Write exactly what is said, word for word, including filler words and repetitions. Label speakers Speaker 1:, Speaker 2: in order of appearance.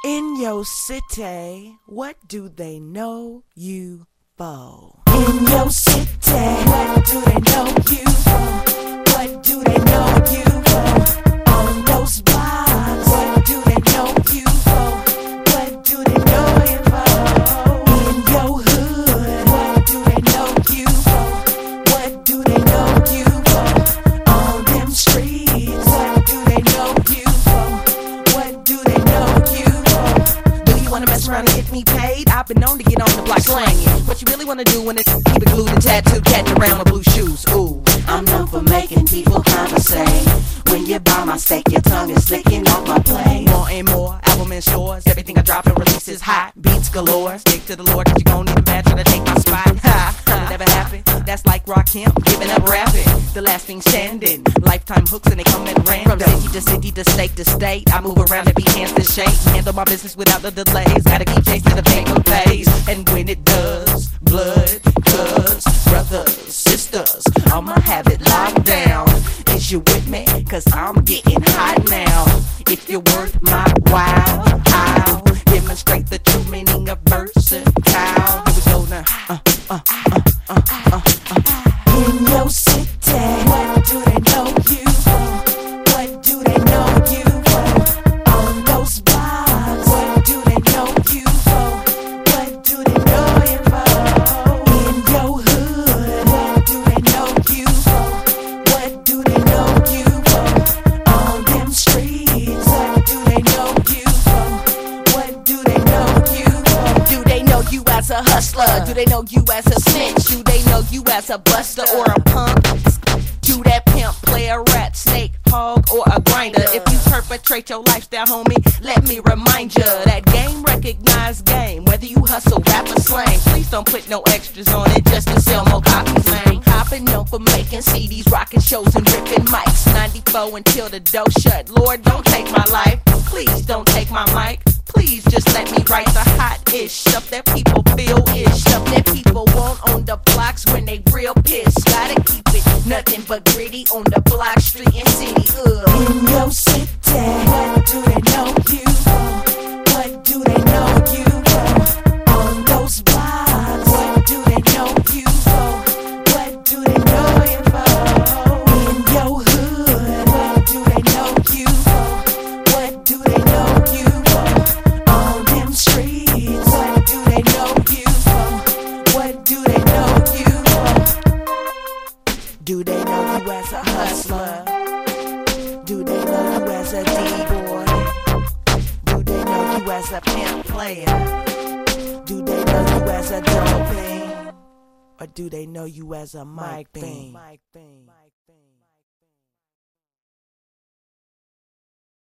Speaker 1: In your city, what do they know you for? In your city, what do they know you for? What do they know you for? On those blocks, what do they know you for? What do they know you for? In your hood, what do they know you for? What do they know you for? On them streets, what do they know you for? What do they know you for? Do you wanna mess around and get me paid? I've been known to get on the block slanging. What you really wanna do when it's keep it glued and tattooed, catting around with blue shoes? Ooh, I'm known for making people conversate. When you buy my steak, your tongue is slicking off my plate. More and more, album and shores. Everything I drop and release is hot. Beats galore. Stick to the Lord, cause you gon' need a badge to take my spot. Ha, it never happened. That's like Rakim, giving up rapping. The last thing standing. Lifetime hooks and they come at random. From city to city to state to state. I move around and be hands to shake. Handle my business without the delays. Gotta keep chasing the paper pays. And when it does, blood, guts, brothers, sisters, I'ma have it locked down. Is you with me? Cause I'm getting hot now. If you're worth my while, I'll demonstrate the true meaning of versatile. Here we go now. Uh, uh, uh, uh, uh, uh. In your city, what do they know you for? What do they know you for? On those blocks, what do they know you for? What do they know you for? In your hood, what do they know you for? What do they know you for? On them streets, what do they know you for? What do they know you for? Do they know you as a hustler? Do they know you as a snitch? Do they know you as a buster or a punk? Do that pimp, play a rat, snake, hog, or a grinder? If you perpetrate your lifestyle, homie, let me remind ya that game recognized game. Whether you hustle, rap, or slang, please don't put no extras on it just to sell more copies, man. I've been known for making C Ds, rocking shows, and ripping mics. ninety-four until the door shut. Lord, don't take my life. Please don't take my mic. Please just let me write the hot-ish stuff that people feel-ish. Stuff that people want on the blocks when they real pissed. Gotta keep it nothing but gritty on the block, street, and city. Ugh. In your city, what do they know you for? What do they know you for? On those blocks, what do they know you for? What do they know you for? In your hood, what do they know you for? What do they know you for? On them streets, what do they know you for? What do they know you for? Do they know you as a hustler? Do they know you as a D-boy? Do they know you as a pimp player? Do they know you as a dope fiend? Or do they know you as a mic fiend?